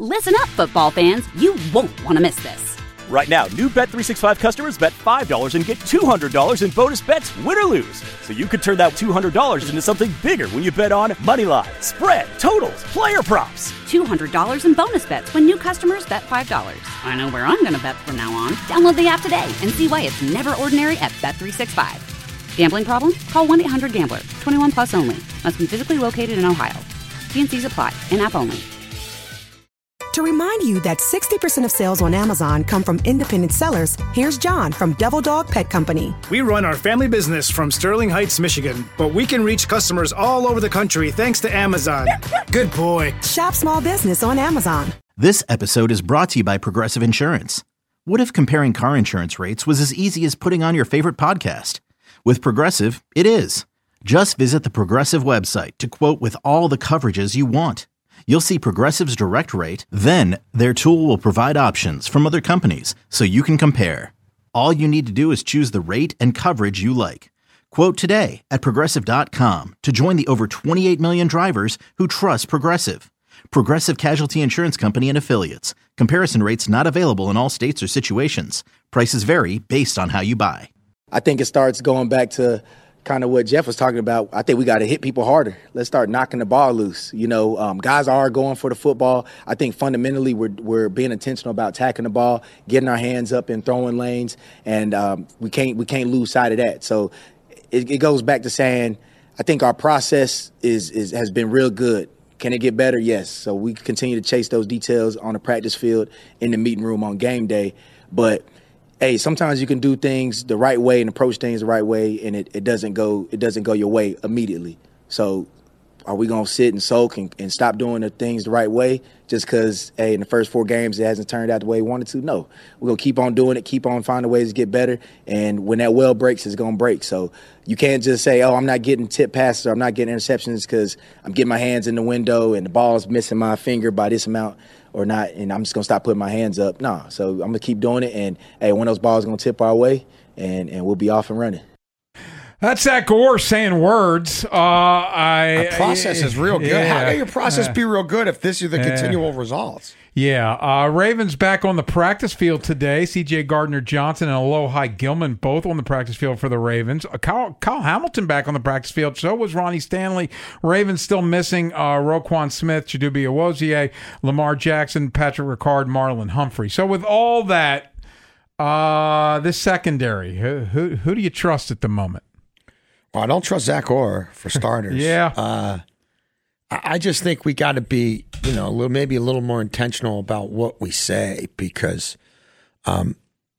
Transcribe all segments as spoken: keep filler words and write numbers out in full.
Listen up, football fans. You won't want to miss this. Right now, new Bet three sixty-five customers bet five dollars and get two hundred dollars in bonus bets, win or lose. So you could turn that two hundred dollars into something bigger when you bet on money line, spread, totals, player props. two hundred dollars in bonus bets when new customers bet five dollars. I know where I'm going to bet from now on. Download the app today and see why it's never ordinary at Bet three sixty-five. Gambling problem? Call one eight hundred gambler. twenty-one plus only. Must be physically located in Ohio. T and C's apply. In-app only. To remind you that sixty percent of sales on Amazon come from independent sellers, here's John from Devil Dog Pet Company. We run our family business from Sterling Heights, Michigan, but we can reach customers all over the country thanks to Amazon. Good boy. Shop small business on Amazon. This episode is brought to you by Progressive Insurance. What if comparing car insurance rates was as easy as putting on your favorite podcast? With Progressive, it is. Just visit the Progressive website to quote with all the coverages you want. You'll see Progressive's direct rate, then their tool will provide options from other companies so you can compare. All you need to do is choose the rate and coverage you like. Quote today at Progressive dot com to join the over twenty-eight million drivers who trust Progressive. Progressive Casualty Insurance Company and Affiliates. Comparison rates not available in all states or situations. Prices vary based on how you buy. I think it starts going back to kind of what Jeff was talking about. I think we got to hit people harder. Let's start knocking the ball loose. You know, um, guys are going for the football. I think fundamentally we're we're being intentional about attacking the ball, getting our hands up in throwing lanes, and um, we can't we can't lose sight of that. So it, it goes back to saying I think our process is is has been real good. Can it get better? Yes. So we continue to chase those details on the practice field, in the meeting room on game day. But hey, sometimes you can do things the right way and approach things the right way, and it, it doesn't go it doesn't go your way immediately. So are we going to sit and sulk and, and stop doing the things the right way just because, hey, in the first four games it hasn't turned out the way we wanted to? No. We're going to keep on doing it, keep on finding ways to get better, and when that well breaks, it's going to break. So you can't just say, oh, I'm not getting tip passes or I'm not getting interceptions because I'm getting my hands in the window and the ball's missing my finger by this amount or not, and I'm just going to stop putting my hands up. No. So I'm going to keep doing it, and, hey, one of those balls is going to tip our way, and, and we'll be off and running. That's Zach Orr saying words. Uh, I Our process is real good. Yeah, How can your process yeah. be real good if this is the Yeah. continual results? Yeah. Uh, Ravens back on the practice field today. C J Gardner-Johnson and Alohi Gilman both on the practice field for the Ravens. Uh, Kyle, Kyle Hamilton back on the practice field. So was Ronnie Stanley. Ravens still missing uh, Roquan Smith, Chidobe Awuzie, Lamar Jackson, Patrick Ricard, Marlon Humphrey. So with all that, uh, this secondary, who, who, who do you trust at the moment? Well, I don't trust Zach Orr for starters. Yeah. Uh, I just think we got to be, you know, a little, maybe a little more intentional about what we say because um,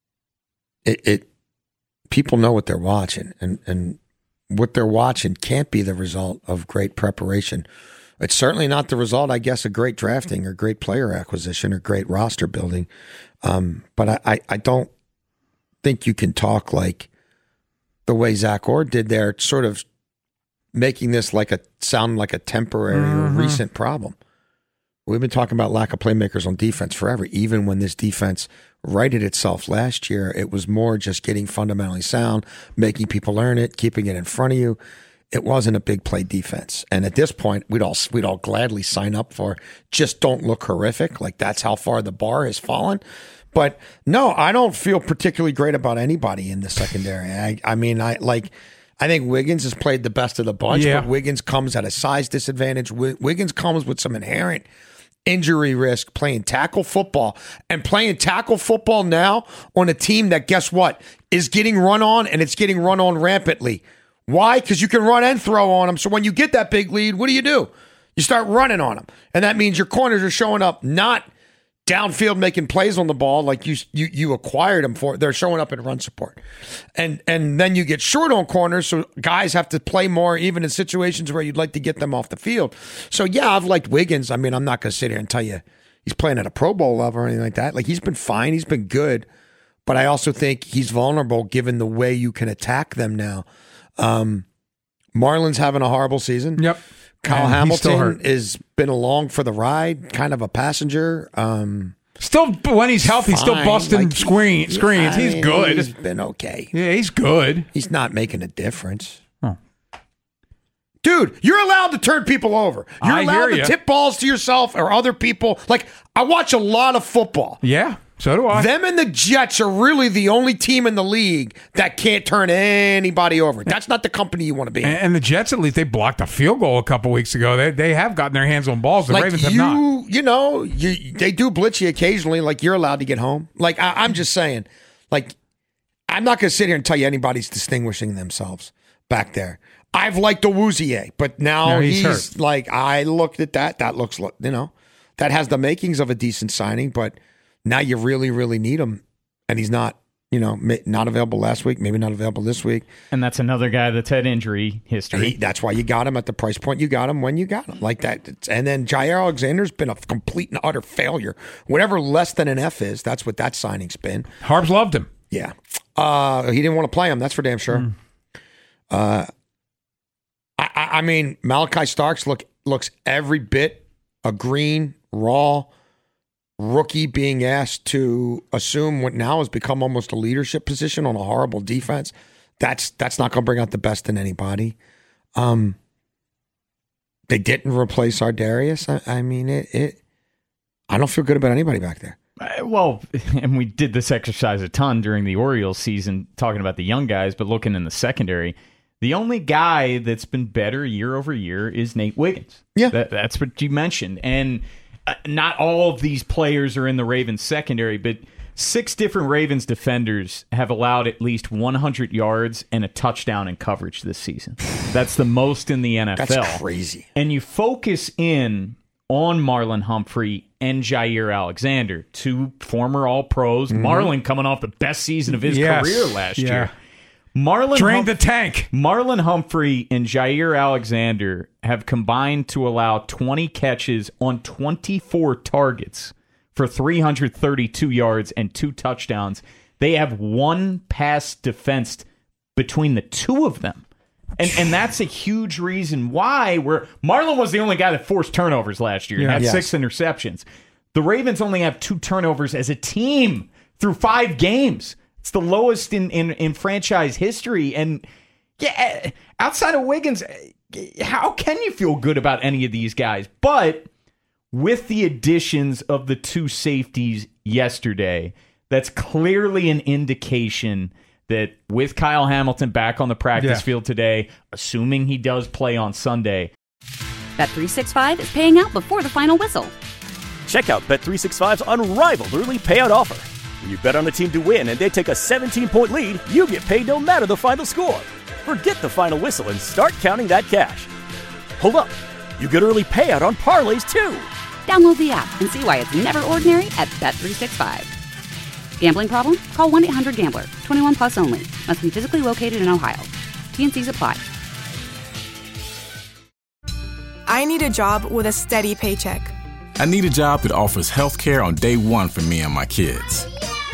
it, it people know what they're watching, and, and what they're watching can't be the result of great preparation. It's certainly not the result, I guess, of great drafting or great player acquisition or great roster building. Um, but I, I, I don't think you can talk like the way Zach Orr did there, sort of making this like a sound like a temporary mm-hmm. or recent problem. We've been talking about lack of playmakers on defense forever. Even when this defense righted itself last year, it was more just getting fundamentally sound, making people learn it, keeping it in front of you. It wasn't a big play defense. And at this point, we'd all we'd all gladly sign up for just don't look horrific. Like that's how far the bar has fallen. But no, I don't feel particularly great about anybody in the secondary. I, I mean, I like. I think Wiggins has played the best of the bunch, yeah. but Wiggins comes at a size disadvantage. Wiggins comes with some inherent injury risk playing tackle football and playing tackle football now on a team that, guess what, is getting run on, and it's getting run on rampantly. Why? Because you can run and throw on them. So when you get that big lead, what do you do? You start running on them. And that means your corners are showing up not downfield making plays on the ball like you you you acquired them for. They're showing up in run support. And and then you get short on corners, so guys have to play more even in situations where you'd like to get them off the field. So, yeah, I've liked Wiggins. I mean, I'm not going to sit here and tell you he's playing at a Pro Bowl level or anything like that. Like, he's been fine. He's been good. But I also think he's vulnerable given the way you can attack them now. Um, Marlon's having a horrible season. Yep. Kyle and Hamilton has been along for the ride, kind of a passenger. Um, still, when he's healthy, fine. still busting like, screen, screens. I He's mean, good. He's been okay. Yeah, he's good. He's not making a difference. Oh. Dude, you're allowed to turn people over. You're I allowed hear to ya. tip balls to yourself or other people. Like, I watch a lot of football. Yeah, so do I. Them and the Jets are really the only team in the league that can't turn anybody over. That's not the company you want to be in. And, and the Jets, at least, they blocked a field goal a couple weeks ago. They they have gotten their hands on balls. The like Ravens you, have not. You know, you, they do blitz you occasionally. Like, you're allowed to get home. Like, I, I'm just saying, like, I'm not going to sit here and tell you anybody's distinguishing themselves back there. I've liked Awuzie, but now No, he's, he's hurt. like, I looked at that. That looks, you know, that has the makings of a decent signing, but now you really, really need him. And he's not, you know, ma- not available last week, maybe not available this week. And that's another guy that's had injury history. He, that's why you got him at the price point you got him when you got him. Like that. And then Jair Alexander's been a complete and utter failure. Whatever less than an F is, that's what that signing's been. Harbs loved him. Yeah. Uh, he didn't want to play him, that's for damn sure. Mm. Uh, I, I, I mean, Malachi Starks look looks every bit a green, raw rookie being asked to assume what now has become almost a leadership position on a horrible defense. That's that's not going to bring out the best in anybody. Um, they didn't replace Ardarius. I, I mean, it, it. I don't feel good about anybody back there. Uh, Well, and we did this exercise a ton during the Orioles season, talking about the young guys, but looking in the secondary, the only guy that's been better year over year is Nate Wiggins. Yeah. That, that's what you mentioned. And uh, not all of these players are in the Ravens secondary, but six different Ravens defenders have allowed at least one hundred yards and a touchdown in coverage this season. That's the most in the N F L. That's crazy. And you focus in on Marlon Humphrey and Jair Alexander, two former All-Pros. Mm-hmm. Marlon coming off the best season of his Yes. career last Yeah. year. Marlon Drained Hum- the tank. Marlon Humphrey and Jair Alexander have combined to allow twenty catches on twenty-four targets for three hundred thirty-two yards and two touchdowns. They have one pass defensed between the two of them. And and that's a huge reason why we're Marlon was the only guy that forced turnovers last year and Yeah. had Yes. six interceptions. The Ravens only have two turnovers as a team through five games. It's the lowest in, in, in franchise history. And yeah, outside of Wiggins, how can you feel good about any of these guys? But with the additions of the two safeties yesterday, that's clearly an indication that with Kyle Hamilton back on the practice Yeah. field today, assuming he does play on Sunday, Bet three sixty-five is paying out before the final whistle. Check out Bet three sixty-five's unrivaled early payout offer. When you bet on a team to win and they take a seventeen-point lead, you get paid no matter the final score. Forget the final whistle and start counting that cash. Hold up. You get early payout on parlays, too. Download the app and see why it's never ordinary at Bet three sixty-five. Gambling problem? Call one eight hundred gambler. twenty-one plus only. Must be physically located in Ohio. T N Cs apply. I need a job with a steady paycheck. I need a job that offers health care on day one for me and my kids.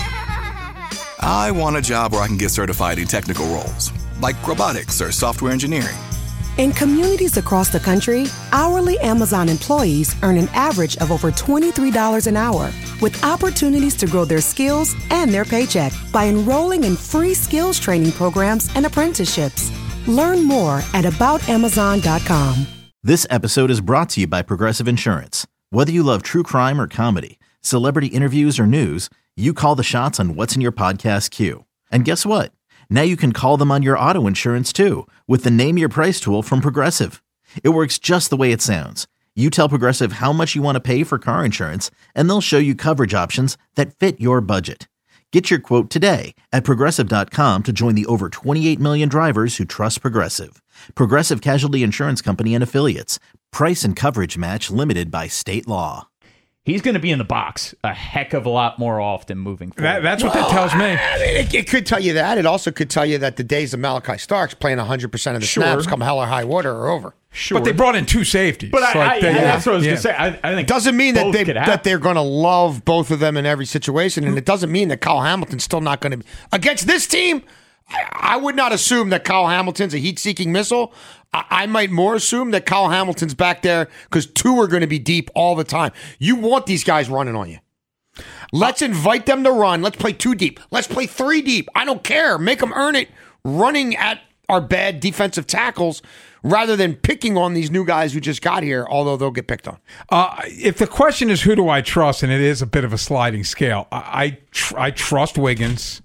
I want a job where I can get certified in technical roles, like robotics or software engineering. In communities across the country, hourly Amazon employees earn an average of over twenty-three dollars an hour, with opportunities to grow their skills and their paycheck by enrolling in free skills training programs and apprenticeships. Learn more at about amazon dot com. This episode is brought to you by Progressive Insurance. Whether you love true crime or comedy, celebrity interviews or news, you call the shots on what's in your podcast queue. And guess what? Now you can call them on your auto insurance too with the Name Your Price tool from Progressive. It works just the way it sounds. You tell Progressive how much you want to pay for car insurance, and they'll show you coverage options that fit your budget. Get your quote today at progressive dot com to join the over twenty-eight million drivers who trust Progressive. Progressive Casualty Insurance Company and Affiliates. Price and coverage match limited by state law. he's going to be in the box a heck of a lot more often moving forward. That, that's what that tells me. I mean, it, it could tell you that. It also could tell you that the days of Malachi Starks playing one hundred percent of the Sure. snaps come hell or high water are over. Sure. But they brought in two safeties. But I, So I, I think- I- that's what I was yeah. going to say. I, I think Doesn't mean that both they could that happen. they're going to love both of them in every situation, and it doesn't mean that Kyle Hamilton's still not going to be against this team. I, I would not assume that Kyle Hamilton's a heat-seeking missile. I, I might more assume that Kyle Hamilton's back there because two are going to be deep all the time. You want these guys running on you. Let's invite them to run. Let's play two deep. Let's play three deep. I don't care. Make them earn it running at are bad defensive tackles rather than picking on these new guys who just got here, although they'll get picked on. Uh, if the question is who do I trust, and it is a bit of a sliding scale, I I, tr- I trust Wiggins,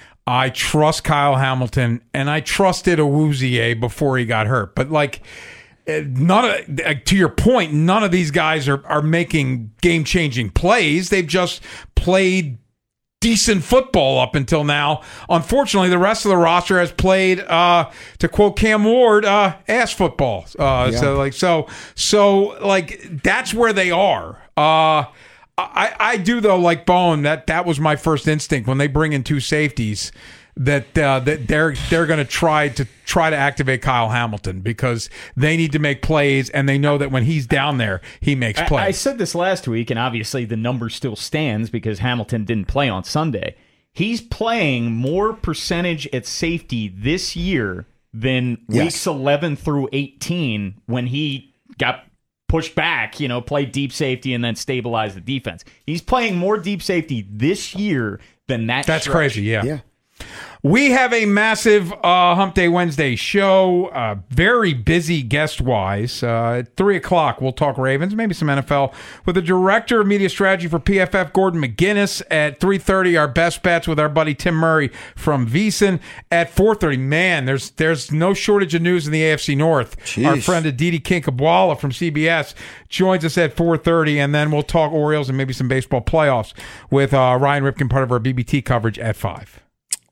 I trust Kyle Hamilton, and I trusted Awuzie before he got hurt. But like, none of, to your point, none of these guys are are making game changing plays. They've just played decent football up until now. Unfortunately, the rest of the roster has played, uh, to quote Cam Ward, uh, ass football. Uh, Yeah. So like, so, so like, that's where they are. Uh, I, I do though, like Bone, that that was my first instinct when they bring in two safeties. That uh, that they're they're going to try to try to activate Kyle Hamilton because they need to make plays, and they know that when he's down there, he makes plays. I, I said this last week, and obviously the number still stands because Hamilton didn't play on Sunday. He's playing more percentage at safety this year than Yes. weeks eleven through eighteen when he got pushed back, you know, played deep safety and then stabilized the defense. He's playing more deep safety this year than that. That's stretch. crazy, yeah. Yeah. We have a massive uh, Hump Day Wednesday show, uh, very busy guest-wise. Uh, at three o'clock, we'll talk Ravens, maybe some N F L, with the Director of Media Strategy for P F F, Gordon McGinnis. At three thirty, our best bets with our buddy Tim Murray from VEASAN. At four thirty, man, there's there's no shortage of news in the A F C North. Jeez. Our friend Aditi Kinkhabwala from C B S joins us at four thirty, and then we'll talk Orioles and maybe some baseball playoffs with uh, Ryan Ripken, part of our B B T coverage at five.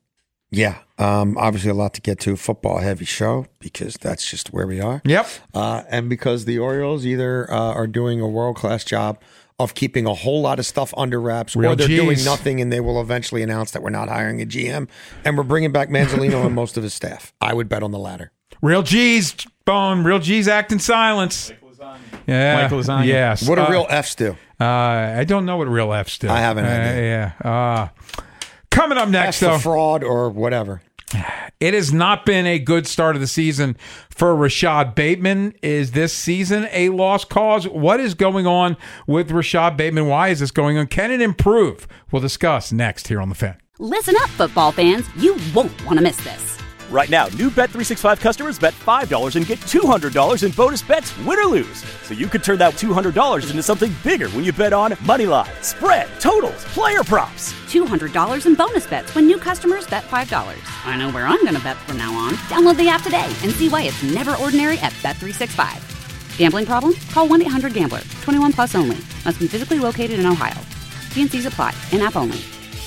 Yeah, um, obviously a lot to get to. Football heavy show because that's just where we are. Yep. Uh, and because the Orioles either uh, are doing a world class job of keeping a whole lot of stuff under wraps, Real or they're G's. doing nothing, and they will eventually announce that we're not hiring a G M and we're bringing back Manzolino and most of his staff. I would bet on the latter. Real G's, Bone. Real G's act in silence. Yeah. Mike Lasagna. Yes. What do Uh, real F's do? Uh, I don't know what real F's do. I have an Uh, idea. yeah. Uh, coming up next, F though. for fraud or whatever. It has not been a good start of the season for Rashad Bateman. Is this season a lost cause? What is going on with Rashad Bateman? Why is this going on? Can it improve? We'll discuss next here on The Fan. Listen up, football fans. You won't want to miss this. Right now, new Bet three sixty-five customers bet five dollars and get two hundred dollars in bonus bets, win or lose. So you could turn that two hundred dollars into something bigger when you bet on Moneyline, spread, totals, player props. two hundred dollars in bonus bets when new customers bet five dollars. I know where I'm going to bet from now on. Download the app today and see why it's never ordinary at Bet three sixty-five. Gambling problem? Call one eight hundred gambler. twenty-one plus only. Must be physically located in Ohio. T and C's apply. In-app only.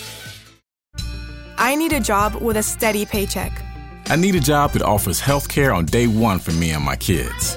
I need a job with a steady paycheck. I need a job that offers health care on day one for me and my kids.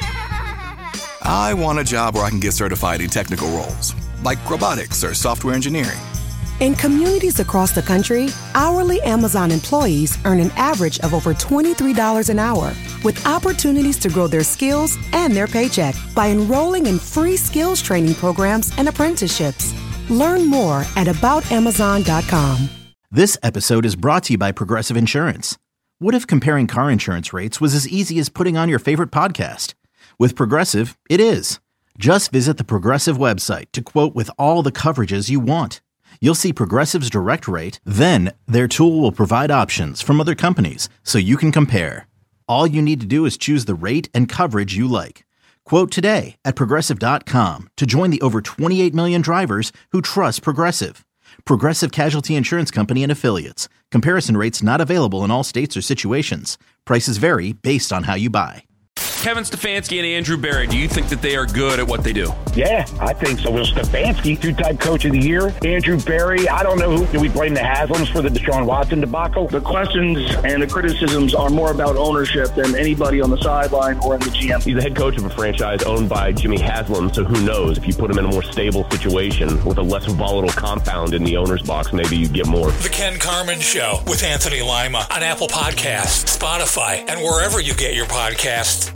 I want a job where I can get certified in technical roles, like robotics or software engineering. In communities across the country, hourly Amazon employees earn an average of over twenty-three dollars an hour, with opportunities to grow their skills and their paycheck by enrolling in free skills training programs and apprenticeships. Learn more at about amazon dot com. This episode is brought to you by Progressive Insurance. What if comparing car insurance rates was as easy as putting on your favorite podcast? With Progressive, it is. Just visit the Progressive website to quote with all the coverages you want. You'll see Progressive's direct rate, then their tool will provide options from other companies so you can compare. All you need to do is choose the rate and coverage you like. Quote today at progressive dot com to join the over twenty-eight million drivers who trust Progressive. Progressive Casualty Insurance Company and Affiliates. Comparison rates not available in all states or situations. Prices vary based on how you buy. Kevin Stefanski and Andrew Berry, do you think that they are good at what they do? Yeah, I think so. Well, Stefanski, two-time coach of the year. Andrew Berry, I don't know who. Do we blame the Haslams for the Deshaun Watson debacle? The questions and the criticisms are more about ownership than anybody on the sideline or in the G M. He's the head coach of a franchise owned by Jimmy Haslam, so who knows? If you put him in a more stable situation with a less volatile compound in the owner's box, maybe you get more. The Ken Carman Show with Anthony Lima on Apple Podcasts, Spotify, and wherever you get your podcasts.